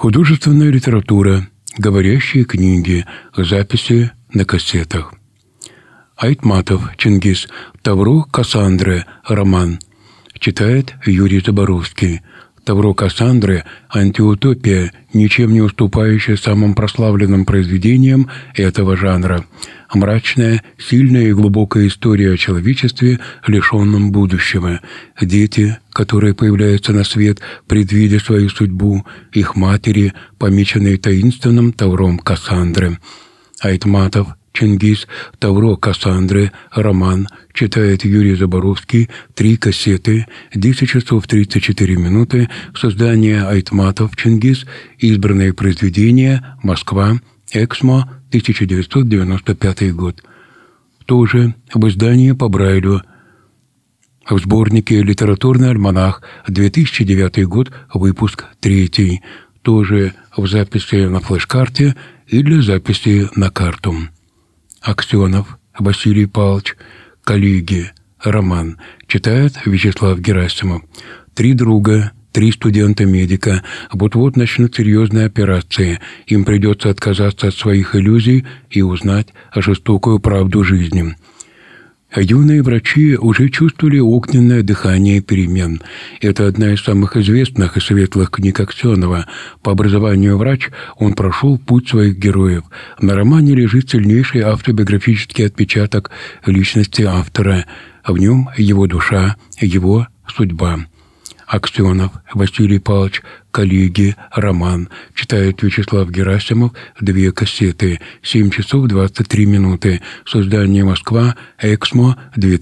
Художественная литература, говорящие книги, записи на кассетах. Айтматов Чингис, Тавро Кассандры, роман. Читает Юрий Заборовский. Тавро Кассандры – антиутопия, ничем не уступающая самым прославленным произведениям этого жанра. Мрачная, сильная и глубокая история о человечестве, лишенном будущего. Дети, которые появляются на свет, предвидя свою судьбу, их матери, помеченные таинственным Тавром Кассандры. Айтматов Чингис, Тавро Кассандры, роман. Читает Юрий Заборовский. 3 кассеты, 10 часов 34 минуты. Создание Айтматов Чингис. Избранные произведения. Москва. Эксмо. 1995 год. Тоже в издании по Брайлю. В сборнике «Литературный альманах», 2009 год, выпуск 3. Тоже в записи на флеш-карте и для записи на карту. Аксенов Василий Павлович, «Коллеги», роман. Читает Вячеслав Герасимов. 3 друга, 3 студента-медика. Вот-вот начнут серьезные операции. Им придется отказаться от своих иллюзий и узнать жестокую правду жизни. Юные врачи уже чувствовали огненное дыхание перемен. Это одна из самых известных и светлых книг Аксенова. По образованию врач, он прошел путь своих героев. На романе лежит сильнейший автобиографический отпечаток личности автора. В нем его душа, его судьба. Аксенов Василий Павлович, «Коллеги», роман. Читает Вячеслав Герасимов. 2 кассеты, 7 часов 23 минуты. Создание Москва, Эксмо,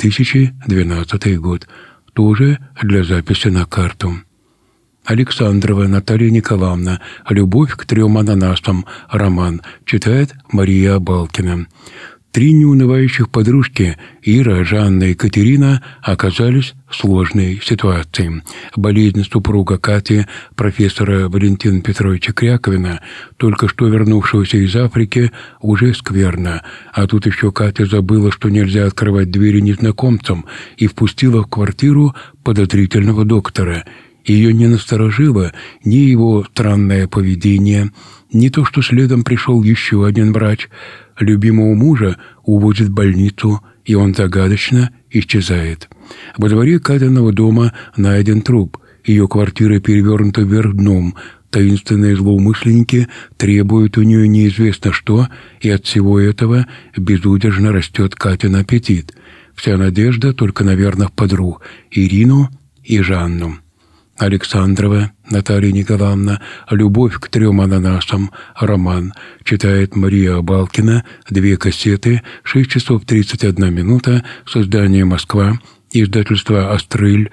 2012 год. Тоже для записи на карту. Александрова Наталья Николаевна, «Любовь к 3 ананасам», роман. Читает Мария Абалкина. 3 неунывающих подружки, Ира, Жанна и Катерина, оказались в сложной ситуации. Болезнь супруга Кати, профессора Валентина Петровича Кряковина, только что вернувшегося из Африки, уже скверна. А тут еще Катя забыла, что нельзя открывать двери незнакомцам, и впустила в квартиру подозрительного доктора. Ее не насторожило ни его странное поведение, ни то, что следом пришел еще один врач. Любимого мужа увозят в больницу, и он загадочно исчезает. Во дворе Катиного дома найден труп. Ее квартира перевернута вверх дном. Таинственные злоумышленники требуют у нее неизвестно что, и от всего этого безудержно растет Катин аппетит. Вся надежда только на верных подруг – Ирину и Жанну. Александрова Наталья Николаевна, «Любовь к 3 ананасам», роман. Читает Мария Абалкина. 2 кассеты, 6 часов 31 минута. Создание Москва. Издательство «Астрель»,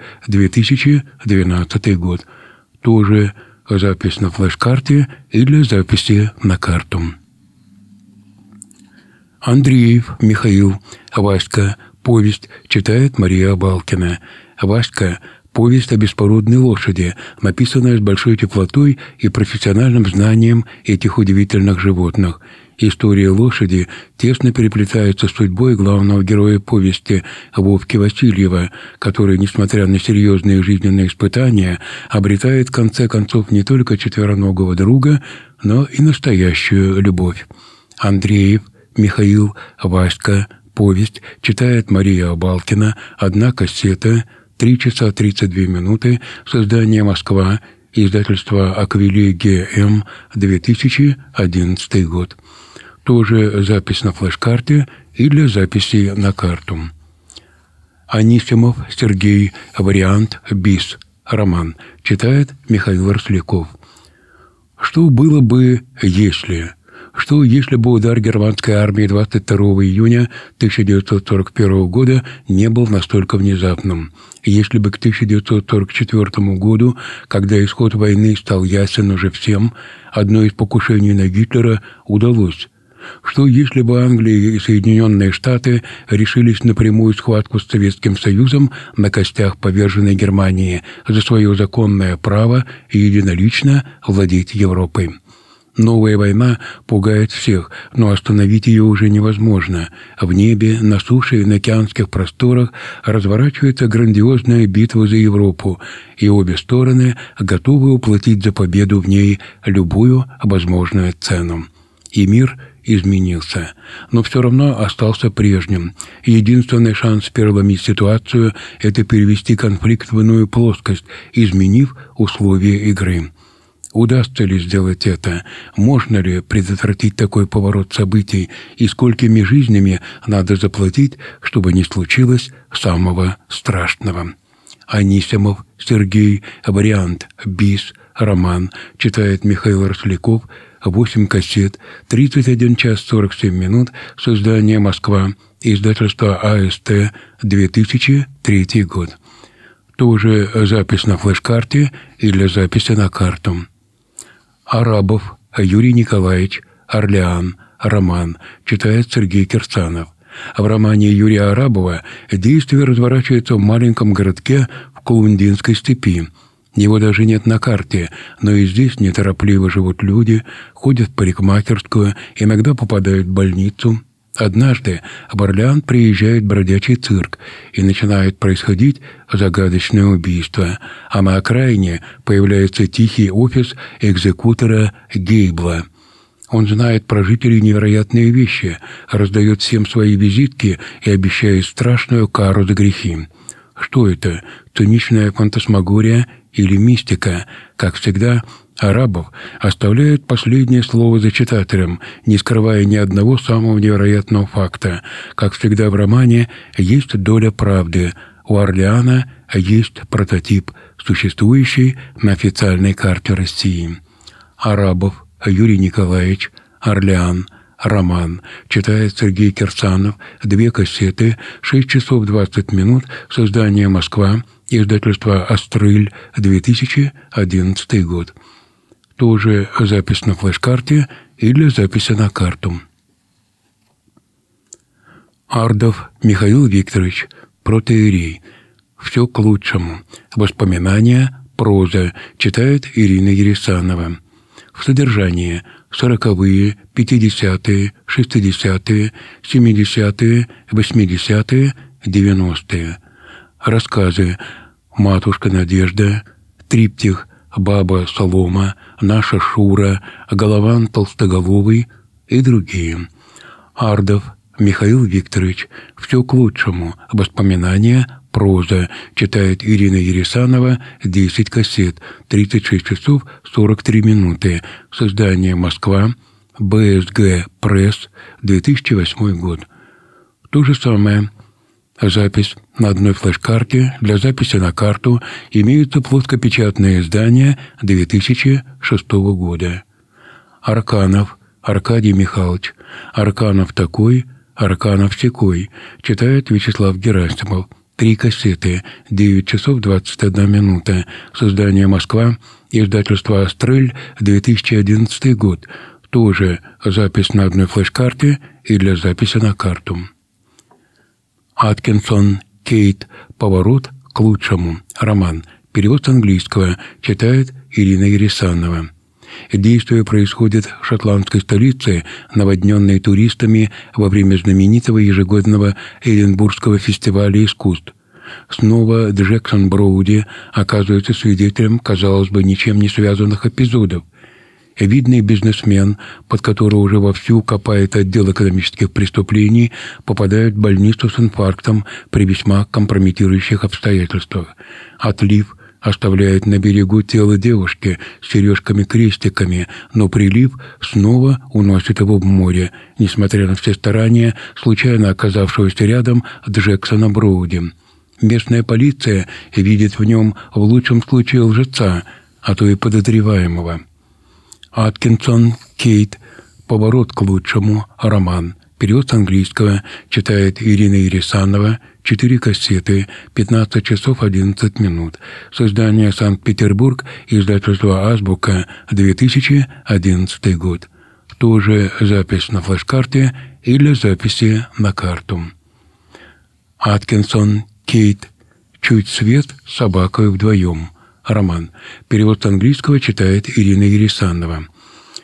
2012 год. Тоже запись на флеш-карте и для записи на карту. Андреев Михаил, «Васька», повесть. Читает Мария Абалкина. «Васька» — повесть о беспородной лошади, написанная с большой теплотой и профессиональным знанием этих удивительных животных. История лошади тесно переплетается с судьбой главного героя повести Вовки Васильева, который, несмотря на серьезные жизненные испытания, обретает в конце концов не только четвероногого друга, но и настоящую любовь. Андреев Михаил, «Васька», повесть. Читает Мария Абалкина. 1 кассета, 3 часа 32 минуты. Создание Москва. Издательство «Аквилей ГМ», 2011 год. Тоже запись на флеш-карте и для записи на карту. Анисимов Сергей, «Вариант БИС», роман. Читает Михаил Росляков. Что было бы, если... Что, если бы удар германской армии 22 июня 1941 года не был настолько внезапным? Если бы к 1944 году, когда исход войны стал ясен уже всем, одно из покушений на Гитлера удалось? Что, если бы Англия и Соединенные Штаты решились на прямую схватку с Советским Союзом на костях поверженной Германии за свое законное право единолично владеть Европой? Новая война пугает всех, но остановить ее уже невозможно. В небе, на суше и на океанских просторах разворачивается грандиозная битва за Европу, и обе стороны готовы уплатить за победу в ней любую возможную цену. И мир изменился, но все равно остался прежним. Единственный шанс переломить ситуацию – это перевести конфликт в иную плоскость, изменив условия игры. Удастся ли сделать это? Можно ли предотвратить такой поворот событий? И сколькими жизнями надо заплатить, чтобы не случилось самого страшного? Анисимов Сергей, вариант «Бис», роман, читает Михаил Росляков, 8 кассет, 31 час 47 минут, создание «Москва», издательство АСТ, 2003 год. Тоже запись на флеш-карте или записи на карту. Арабов Юрий Николаевич, Орлеан, роман, читает Сергей Кирсанов. В романе Юрия Арабова действие разворачивается в маленьком городке в Кулундинской степи. Его даже нет на карте, но и здесь неторопливо живут люди, ходят в парикмахерскую, иногда попадают в больницу. Однажды в Орлеан приезжает бродячий цирк, и начинает происходить загадочное убийство, а на окраине появляется тихий офис экзекутора Гейбла. Он знает про жителей невероятные вещи, раздает всем свои визитки и обещает страшную кару за грехи. Что это? Циничная фантасмагория или мистика? Как всегда, Арабов оставляет последнее слово за читателем, не скрывая ни одного самого невероятного факта. Как всегда в романе есть доля правды. У Орлеана есть прототип, существующий на официальной карте России. Арабов Юрий Николаевич, Орлеан, роман, читает Сергей Кирсанов, 2 кассеты, 6 часов 20 минут, создание «Москва», издательство «Астрыль», 2011 год. Тоже запись на флеш-карте или записи на карту. Ардов Михаил Викторович, протоиерей. Все к лучшему. Воспоминания, проза, читает Ирина Ересанова. В содержании 40-е, 50-е, 60-е, 70-е, 80-е, 90-е. Рассказы «Матушка Надежда», триптих «Баба Солома», «Наша Шура», «Голован Толстоголовый» и другие. Ардов Михаил Викторович. Все к лучшему. Воспоминания, проза. Читает Ирина Ересанова, 10 кассет, 36 часов 43 минуты. Создание «Москва», БСГ Пресс, 2008 год. То же самое. Запись на одной флеш-карте. Для записи на карту имеются плоскопечатные издания 2006 года. Арканов Аркадий Михайлович. Арканов такой, Арканов сякой. Читает Вячеслав Герасимов. 3 кассеты, 9 часов 21 минута. Создание «Москва», издательство «Астрыль», 2011 год. Тоже запись на одной флеш-карте и для записи на карту. Аткинсон Кейт. «Поворот к лучшему». Роман. Перевод с английского. Читает Ирина Ересанова. Действие происходит в шотландской столице, наводненной туристами во время знаменитого ежегодного Эдинбургского фестиваля искусств. Снова Джексон Броуди оказывается свидетелем, казалось бы, ничем не связанных эпизодов. Видный бизнесмен, под которого уже вовсю копает отдел экономических преступлений, попадает в больницу с инфарктом при весьма компрометирующих обстоятельствах. Отлив оставляет на берегу тело девушки с сережками-крестиками, но прилив снова уносит его в море, несмотря на все старания случайно оказавшегося рядом Джексона Броуди. Местная полиция видит в нем в лучшем случае лжеца, а то и подозреваемого. Аткинсон Кейт. «Поворот к лучшему». Роман. Перевод с английского. Читает Ирина Ересанова. 4 кассеты. 15 часов 11 минут. Создание Санкт-Петербург. Издательство «Азбука». 2011 год. Тоже запись на флеш-карте или записи на карту. Аткинсон Кейт. «Чуть свет с собакой вдвоем». Роман. Перевод с английского читает Ирина Ересанова.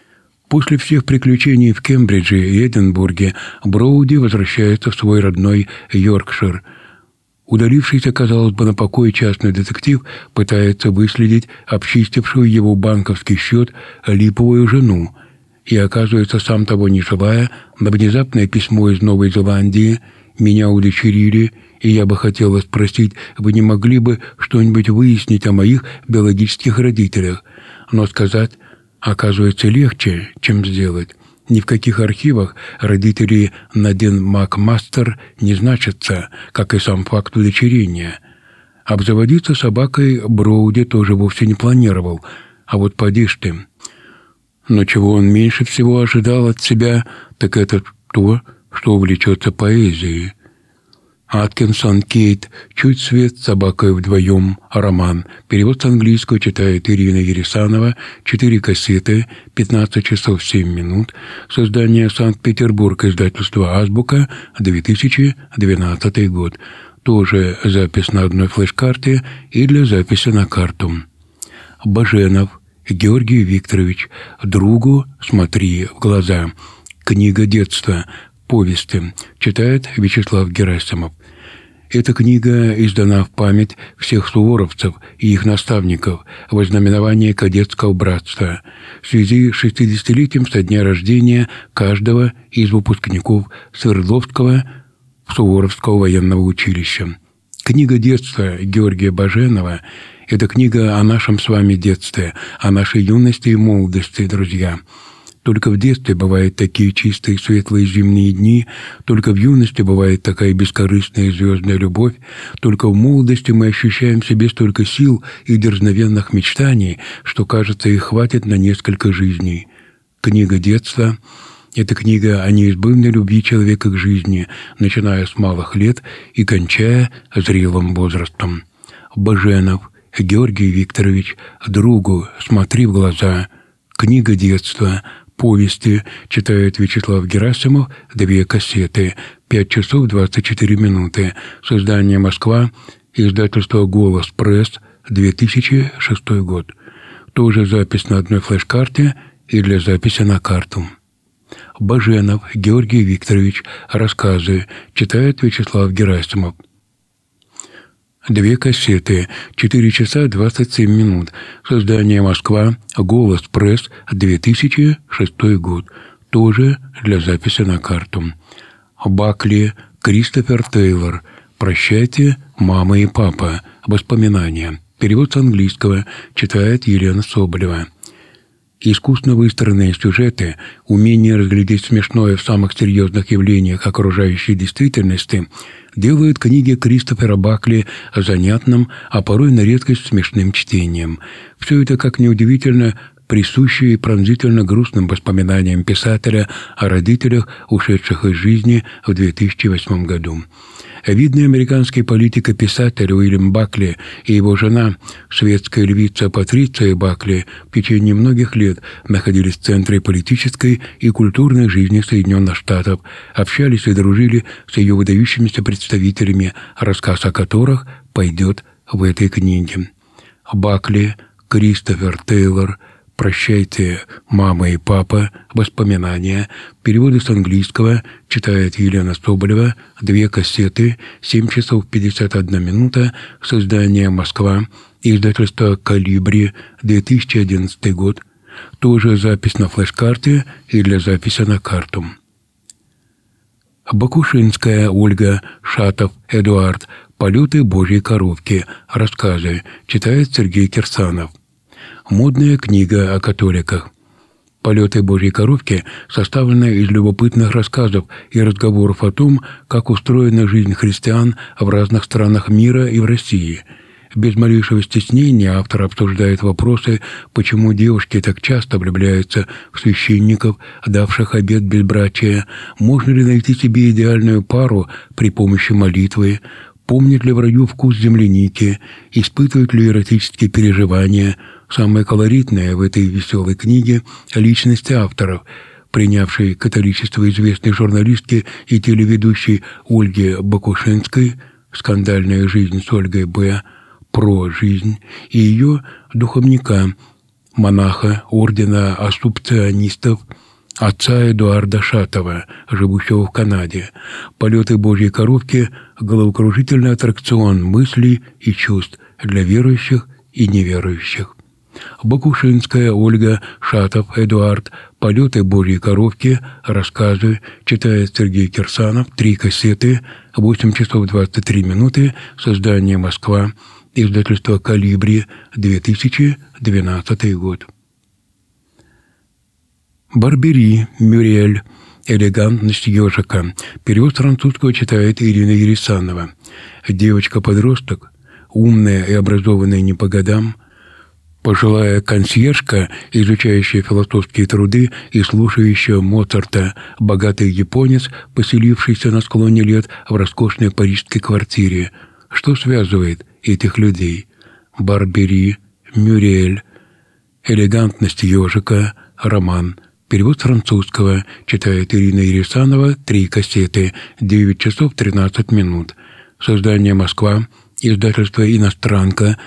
После всех приключений в Кембридже и Эдинбурге Броуди возвращается в свой родной Йоркшир. Удалившийся, казалось бы, на покой частный детектив пытается выследить обчистившую его банковский счет липовую жену и оказывается, сам того не желая, на внезапное письмо из Новой Зеландии: «Меня удочерили, и я бы хотела спросить, вы не могли бы что-нибудь выяснить о моих биологических родителях?» Но сказать оказывается легче, чем сделать. Ни в каких архивах родители Надин Макмастер не значатся, как и сам факт удочерения. Обзаводиться собакой Броуди тоже вовсе не планировал, а вот поди ж ты. Но чего он меньше всего ожидал от себя, так это то, что увлечется поэзией. Аткинсон Кейт «Чуть свет с собакой вдвоем», роман. Перевод с английского читает Ирина Ересанова. 4 кассеты, 15 часов 7 минут. Создание Санкт-Петербург, издательство «Азбука», 2012 год. Тоже запись на одной флеш-карте и для записи на карту. Баженов Георгий Викторович. «Другу смотри в глаза». Книга детства. Повести. Читает Вячеслав Герасимов. Эта книга издана в память всех суворовцев и их наставников во знаменование кадетского братства в связи с 60-летием со дня рождения каждого из выпускников Свердловского Суворовского военного училища. Книга детства Георгия Баженова – это книга о нашем с вами детстве, о нашей юности и молодости, друзья. Только в детстве бывают такие чистые светлые зимние дни, только в юности бывает такая бескорыстная звездная любовь, только в молодости мы ощущаем в себе столько сил и дерзновенных мечтаний, что, кажется, их хватит на несколько жизней. Книга детства – это книга о неизбывной любви человека к жизни, начиная с малых лет и кончая зрелым возрастом. Баженов Георгий Викторович. «Другу смотри в глаза». Книга детства. Повести. Читает Вячеслав Герасимов. 2 кассеты. 5 часов 24 минуты. Создание Москва. Издательство «Голос Пресс». 2006 год. Тоже запись на одной флеш-карте и для записи на карту. Баженов Георгий Викторович. Рассказы. Читает Вячеслав Герасимов. 2 кассеты, 4 часа 27 минут. Создание Москва, Голос Пресс, 2006 год. Тоже для записи на карту. Бакли, Кристофер Тейлор. «Прощайте, мама и папа. Воспоминания». Перевод с английского читает Елена Соболева. Искусно выстроенные сюжеты, умение разглядеть смешное в самых серьезных явлениях окружающей действительности делают книги Кристофера Бакли занятным, а порой на редкость смешным чтением. Все это, как ни удивительно, присуще и пронзительно грустным воспоминаниям писателя о родителях, ушедших из жизни в 2008 году. Видный американский политик и писатель Уильям Бакли и его жена, шведская львица Патриция Бакли, в течение многих лет находились в центре политической и культурной жизни Соединенных Штатов, общались и дружили с ее выдающимися представителями, рассказ о которых пойдет в этой книге. Бакли, Кристофер Тейлор. «Прощайте, мама и папа. Воспоминания». Переводы с английского читает Елена Соболева. 2 кассеты, 7 часов 51 минута. Создание Москва. Издательство «Калибри», 2011 год. Тоже запись на флеш-карте и для записи на карту. Бакушинская Ольга. Шатов Эдуард. «Полеты Божьей коровки». Рассказы. Читает Сергей Кирсанов. Модная книга о католиках. «Полеты Божьей коровки» составлена из любопытных рассказов и разговоров о том, как устроена жизнь христиан в разных странах мира и в России. Без малейшего стеснения автор обсуждает вопросы, почему девушки так часто влюбляются в священников, давших обет безбрачия, можно ли найти себе идеальную пару при помощи молитвы, помнит ли в раю вкус земляники, испытывают ли эротические переживания. Самое колоритное в этой веселой книге – личность авторов, принявшей католичество известной журналистки и телеведущей Ольги Бакушинской «Скандальная жизнь с Ольгой Б», «Про жизнь» и ее духовника монаха ордена ассумпционистов отца Эдуарда Шатова, живущего в Канаде. «Полеты Божьей коровки» – головокружительный аттракцион мыслей и чувств для верующих и неверующих. Бакушинская Ольга, Шатов Эдуард, «Полеты Божьей коровки», рассказы, читает Сергей Кирсанов, 3 кассеты, 8 часов 23 минуты, создание Москва, издательство «Калибри», 2012 год. Барбери, Мюрриэль, «Элегантность ежика». Перевод с французского читает Ирина Ересанова. Девочка-подросток, умная и образованная не по годам, пожилая консьержка, изучающая философские труды и слушающая Моцарта, богатый японец, поселившийся на склоне лет в роскошной парижской квартире. Что связывает этих людей? Барбери, Мюрриэль, «Элегантность ежика», роман. Перевод с французского читает Ирина Ересанова, 3 кассеты, 9 часов 13 минут. Создание Москва, издательство «Иностранка»,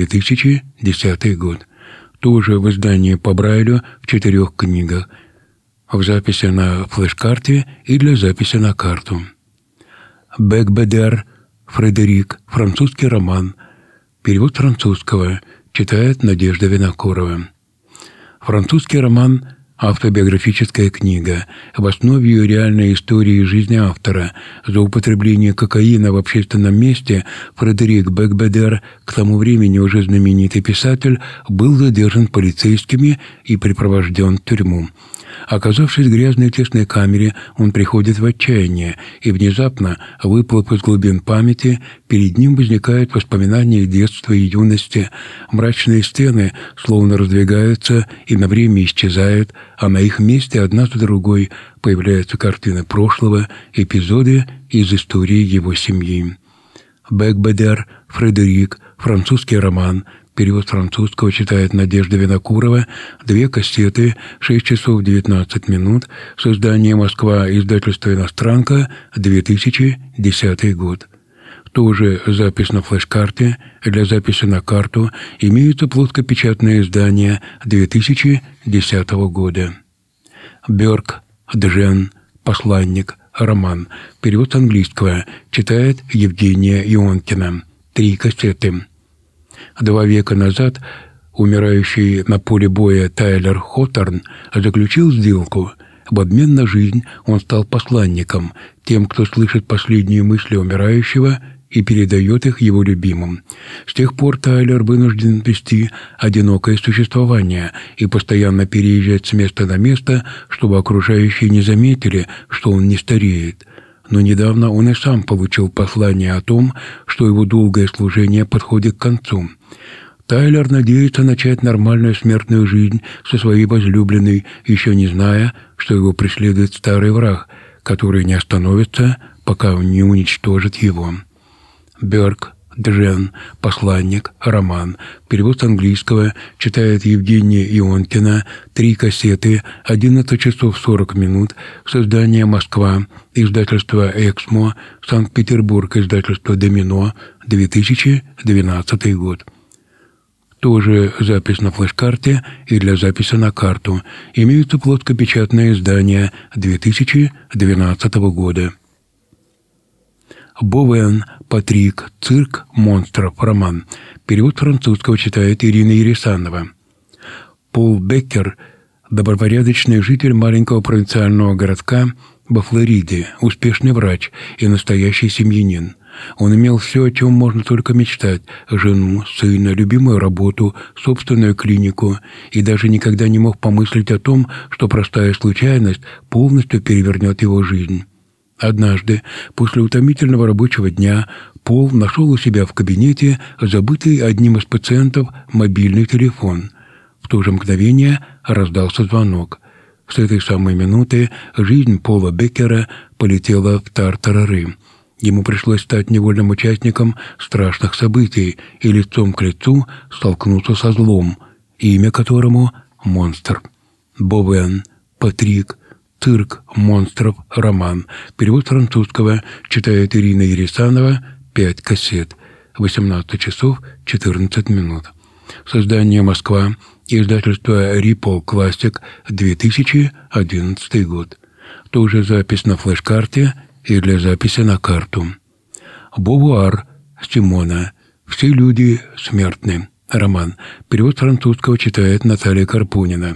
2010 год. Тоже в издании по Брайлю в 4 книгах. В записи на флеш-карте и для записи на карту. Бекбедер, Фредерик, французский роман. Перевод с французского читает Надежда Винокурова. Французский роман – автобиографическая книга. В основе ее реальной истории жизни автора. За употребление кокаина в общественном месте Фредерик Бекбедер, к тому времени уже знаменитый писатель, был задержан полицейскими и припровожден в тюрьму. Оказавшись в грязной тесной камере, он приходит в отчаяние, и внезапно, выплыв из глубин памяти, перед ним возникают воспоминания детства и юности. Мрачные стены словно раздвигаются и на время исчезают, а на их месте одна за другой появляются картины прошлого, эпизоды из истории его семьи. Бекбедер, Фредерик, французский роман. Перевод французского читает Надежда Винокурова, 2 кассеты, 6 часов 19 минут, создание Москва, издательство «Иностранка», 2010 год. Тоже запись на флеш-карте, для записи на карту имеются плоскопечатные издания 2010 года. Бёрк, Джен, «Посланник», роман. Перевод с английского читает Евгения Ионкина, 3 кассеты. 2 века назад умирающий на поле боя Тайлер Хоторн заключил сделку. В обмен на жизнь он стал посланником, тем, кто слышит последние мысли умирающего и передает их его любимым. С тех пор Тайлер вынужден вести одинокое существование и постоянно переезжать с места на место, чтобы окружающие не заметили, что он не стареет. Но недавно он и сам получил послание о том, что его долгое служение подходит к концу. Тайлер надеется начать нормальную смертную жизнь со своей возлюбленной, еще не зная, что его преследует старый враг, который не остановится, пока он не уничтожит его. Бёрк, Джен, «Посланник», роман. Перевод с английского читает Евгения Ионкина, 3 кассеты, 11 часов 40 минут, создание Москва, издательство «Эксмо», Санкт-Петербург, издательство «Домино», 2012 год. Тоже запись на флеш-карте и для записи на карту. Имеются плоскопечатные издания 2012 года. Бовен, Патрик, «Цирк монстров», роман. Перевод французского читает Ирина Ересанова. Пол Беккер – добропорядочный житель маленького провинциального городка во Флориде, успешный врач и настоящий семьянин. Он имел все, о чем можно только мечтать – жену, сына, любимую работу, собственную клинику, и даже никогда не мог помыслить о том, что простая случайность полностью перевернет его жизнь. Однажды, после утомительного рабочего дня, Пол нашел у себя в кабинете забытый одним из пациентов мобильный телефон. В то же мгновение раздался звонок. С этой самой минуты жизнь Пола Беккера полетела в тартарары. Ему пришлось стать невольным участником страшных событий и лицом к лицу столкнуться со злом, имя которому – монстр. Бовен, Патрик, «Цирк монстров», роман. Перевод французского читает Ирина Ересанова, 5 кассет, 18 часов 14 минут. Создание Москва, Издательство Ripple Classic, 2011 год. Тоже запись на флеш-карте и для записи на карту. Бовуар Симона. «Все люди смертны». Роман. Перевод французского читает Наталья Карпунина.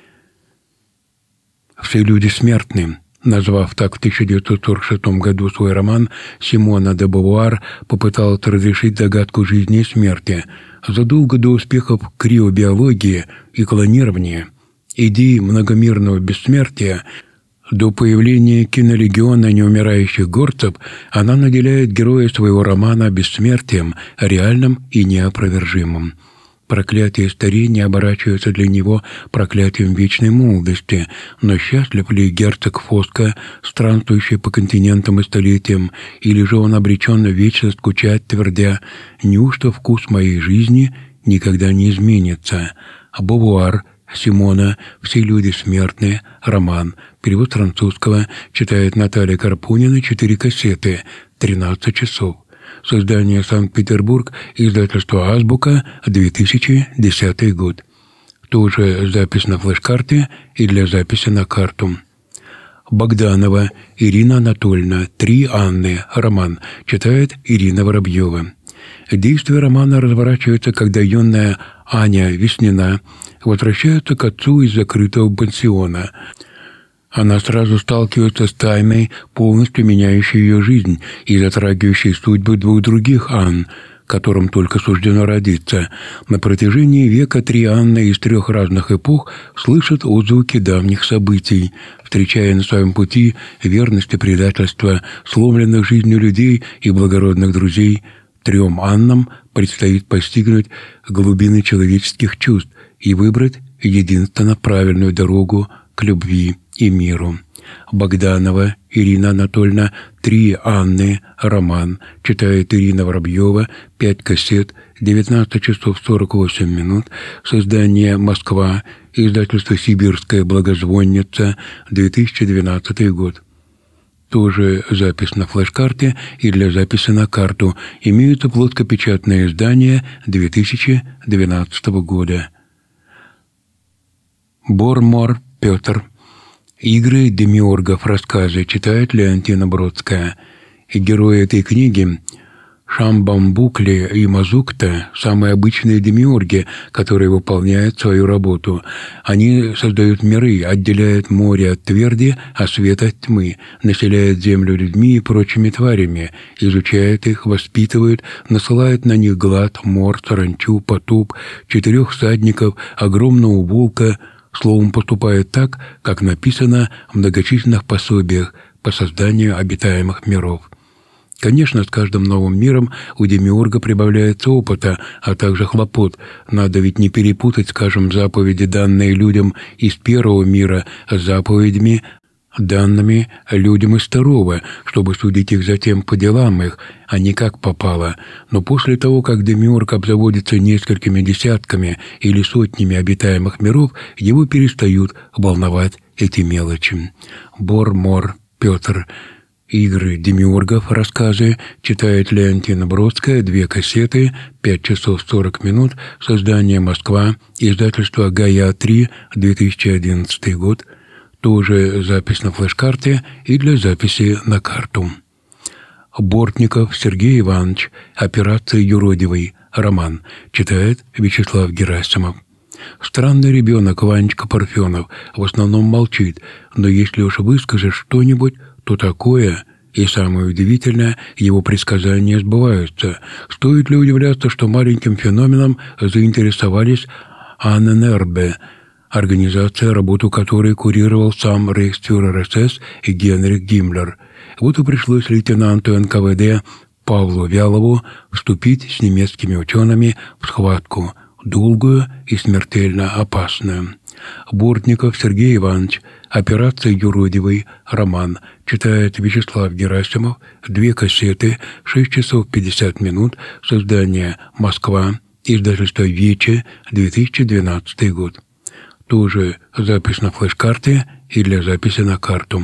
«Все люди смертны». Назвав так в 1946 году свой роман, Симона де Бовуар попыталась разрешить загадку жизни и смерти. Задолго до успехов криобиологии и клонирования, идеи многомерного бессмертия, до появления кинолегиона неумирающих горцев, она наделяет героя своего романа бессмертием, реальным и неопровержимым. Проклятие старения оборачивается для него проклятием вечной молодости, но счастлив ли герцог Фоско, странствующий по континентам и столетиям, или же он обречен вечно скучать, твердя «неужто вкус моей жизни никогда не изменится». Бовуар Симона «Все люди смертны». Роман. Перевод французского читает Наталья Карпунина. 4 кассеты. 13 часов. Создание Санкт-Петербург, издательство «Азбука», 2010 год. Тоже запись на флеш-карте и для записи на карту. Богданова Ирина Анатольевна. 3 Анны. Роман. Читает Ирина Воробьева. Действие романа разворачивается, когда юная Аня Веснина возвращается к отцу из закрытого пансиона. Она сразу сталкивается с тайной, полностью меняющей ее жизнь и затрагивающей судьбы 2 других Ан, которым только суждено родиться. На протяжении века 3 Анны из 3 разных эпох слышат отзвуки давних событий, встречая на своем пути верность и предательство, сломленных жизнью людей и благородных друзей. 3 Аннам предстоит постигнуть глубины человеческих чувств и выбрать единственно правильную дорогу к любви и миру. Богданова Ирина Анатольевна. 3 Анны. Роман. Читает Ирина Воробьева. 5 кассет. 19 часов 48 минут. Создание Москва. Издательство «Сибирская благозвонница», 2012 год. Тоже запись на флеш-карте и для записи на карту. Имеются плоскопечатные издания 2012 года. Бормор Петр. «Игры демиургов. Рассказы». Читает Леонтина Бродская. И герои этой книги Шамбамбукли и Мазукта – самые обычные демиурги, которые выполняют свою работу. Они создают миры, отделяют море от тверди, а свет от тьмы, населяют землю людьми и прочими тварями, изучают их, воспитывают, насылают на них глад, мор, саранчу, потоп, 4 всадников, огромного волка. Словом, поступают так, как написано в многочисленных пособиях по созданию обитаемых миров. Конечно, с каждым новым миром у демиурга прибавляется опыта, а также хлопот. Надо ведь не перепутать, скажем, заповеди, данные людям из первого мира, с заповедями, данными людям из второго, чтобы судить их затем по делам их, а не как попало. Но после того, как демиург обзаводится несколькими десятками или сотнями обитаемых миров, его перестают волновать эти мелочи. Бормор Петр. «Игры демиургов. Рассказы». Читает Леонтина Бродская. 2 кассеты. 5 часов 40 минут. Создание Москва. Издательство «Гая-3», 2011 год. Тоже запись на флеш-карте и для записи на карту. Бортников Сергей Иванович. «Операция юродивый». Роман. Читает Вячеслав Герасимов. Странный ребенок Ванечка Парфенов в основном молчит, но если уж выскажешь что-нибудь, то такое, и самое удивительное, его предсказания сбываются. Стоит ли удивляться, что маленьким феноменом заинтересовались АННРБ, организация, работу которой курировал сам рейхсфюрер СС Генрих Гиммлер. Вот и пришлось лейтенанту НКВД Павлу Вялову вступить с немецкими учеными в схватку, долгую и смертельно опасную. Бортников Сергей Иванович. «Операция юродивый». Роман. Читает Вячеслав Герасимов. 2 кассеты. 6 часов 50 минут. Создание Москва. Издательство «Вече», 2012 год. Тоже запись на флеш-карте и для записи на карту.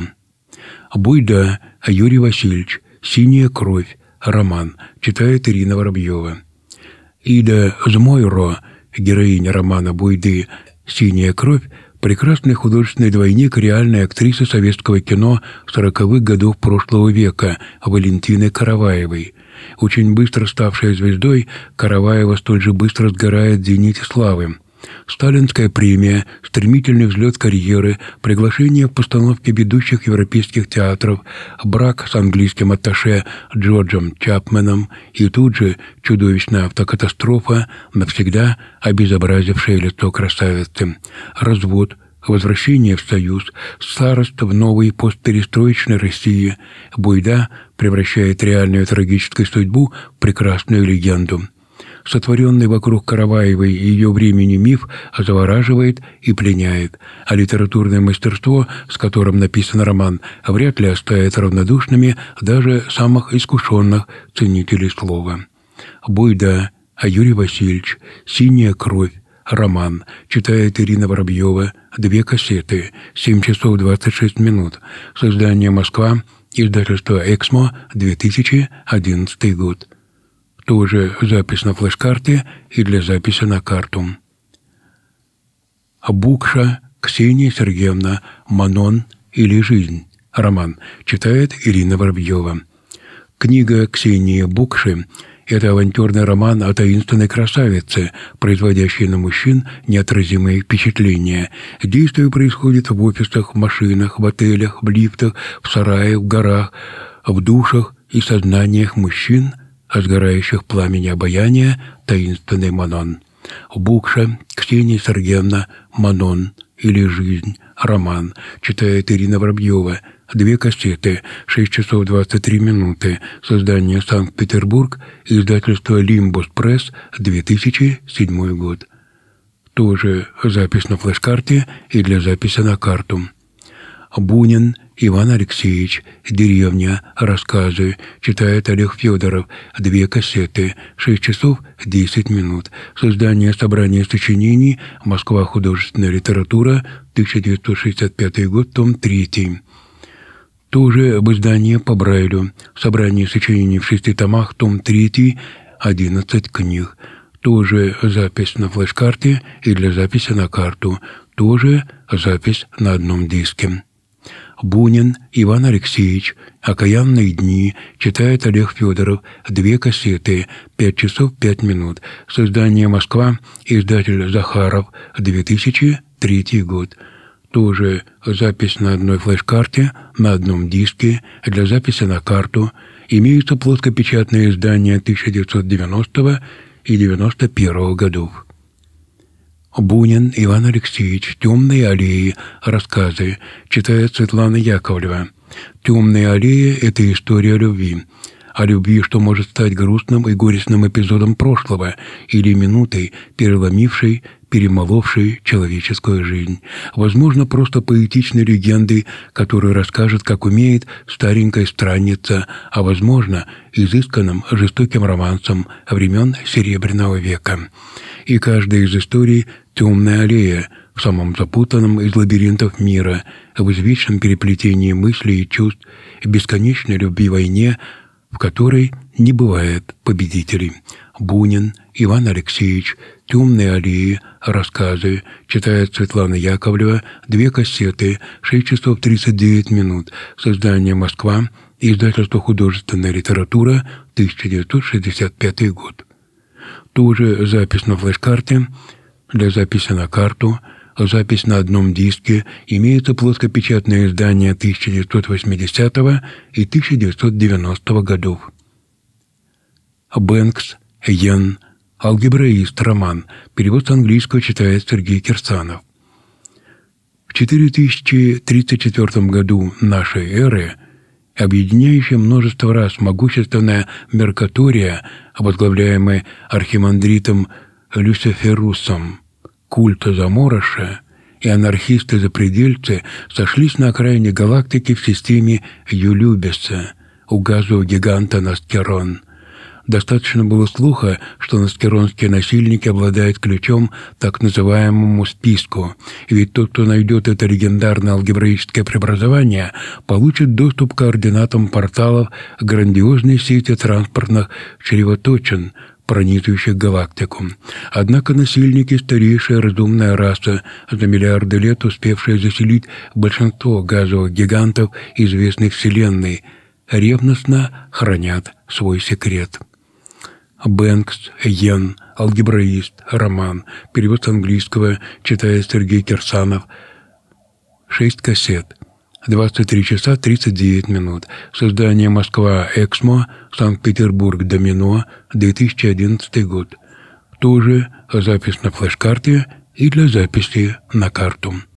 Буйда Юрий Васильевич. «Синяя кровь». Роман. Читает Ирина Воробьева. Ида Змойро. героиня романа Буйды «Синяя кровь», прекрасный художественный двойник реальной актрисы советского кино 40-х годов прошлого века Валентины Караваевой. Очень быстро ставшая звездой, Караваева столь же быстро сгорает в зените славы. Сталинская премия, стремительный взлет карьеры, приглашение в постановки ведущих европейских театров, брак с английским атташе Джорджем Чапменом и тут же чудовищная автокатастрофа, навсегда обезобразившая лицо красавицы, развод, возвращение в Союз, старость в новой постперестроечной России. Буйда превращает реальную трагическую судьбу в прекрасную легенду. Сотворенный вокруг Караваевой и ее времени миф завораживает и пленяет, а литературное мастерство, с которым написан роман, вряд ли оставит равнодушными даже самых искушенных ценителей слова. «Буйда», Юрий Васильевич, «Синяя кровь», роман, читает Ирина Воробьева, 2 кассеты, 7 часов 26 минут. Создание «Москва», издательство «Эксмо», 2011 год. Тоже запись на флеш-карте и для записи на карту. Букша Ксения Сергеевна, «Манон или жизнь», роман, читает Ирина Воробьева. Книга Ксении Букши – это авантюрный роман о таинственной красавице, производящей на мужчин неотразимые впечатления. Действие происходит в офисах, в машинах, в отелях, в лифтах, в сараях, в горах, в душах и сознаниях мужчин, о сгорающих пламени обаяния таинственный Манон. Букша Ксения Сергеевна, «Манон или жизнь», роман, читает Ирина Воробьева, 2 кассеты, 6 часов 23 минуты, создание Санкт-Петербург, издательство «Лимбус Пресс», 2007 год. Тоже запись на флеш-карте и для записи на карту. Бунин Иван Алексеевич, «Деревня. Рассказы», читает Олег Федоров, 2 кассеты, 6 часов 10 минут. Создание собрания сочинений «Москва. Художественная литература», 1965 год, том 3. Тоже об издании по Брайлю. Собрание сочинений в 6 томах, том 3, 11 книг. Тоже запись на флеш-карте и для записи на карту. Тоже запись на одном диске. Бунин Иван Алексеевич, «Окаянные дни», читает Олег Федоров, 2 кассеты, 5 часов 5 минут. Создание «Москва», издатель Захаров, 2003 год. Тоже запись на одной флеш-карте, на одном диске, для записи на карту. Имеются плоскопечатные издания 1990 и 1991 годов. Бунин Иван Алексеевич, «Темные аллеи. Рассказы», читает Светлана Яковлева. «Темные аллеи» — это история любви. О любви, что может стать грустным и горестным эпизодом прошлого или минутой, переломившей, перемоловшей человеческую жизнь. Возможно, просто поэтичной легендой, которая расскажет, как умеет старенькая странница, а, возможно, изысканным жестоким романсом времен Серебряного века. И каждая из историй — темная аллея в самом запутанном из лабиринтов мира, в извечном переплетении мыслей и чувств, бесконечной любви войне, в которой не бывает победителей. Бунин Иван Алексеевич, «Темные аллеи. Рассказы», читает Светлана Яковлева, 2 кассеты, 6 часов 39 минут. Создание «Москва», издательство «Художественная литература», 1965 год. Тоже запись на флеш-карте, для записи на карту, запись на одном диске, имеется плоскопечатное издание 1980 и 1990 годов. Бэнкс Йен, «Алгебраист», роман, перевод с английского читает Сергей Кирсанов. В 4034 году нашей эры объединяющая множество рас могущественная Меркатория, возглавляемая архимандритом Люциферусом, культа Заморыша и анархисты-запредельцы сошлись на окраине галактики в системе Юлюбиса у газового гиганта Настерон. Достаточно было слуха, что настеронские насильники обладают ключом к так называемому списку, ведь тот, кто найдет это легендарное алгебраическое преобразование, получит доступ к координатам порталов грандиозной сети транспортных чревоточин, пронизывающих галактику. Однако насильники — старейшая разумная раса, за миллиарды лет успевшая заселить большинство газовых гигантов известной Вселенной, ревностно хранят свой секрет. Бэнкс, Йен, алгебраист, роман. Перевод с английского читает Сергей Кирсанов. 6 кассет. 23 часа 39 минут. Создание Москва Эксмо, Санкт-Петербург Домино, 2011 год. Тоже запись на флеш-карте и для записи на карту.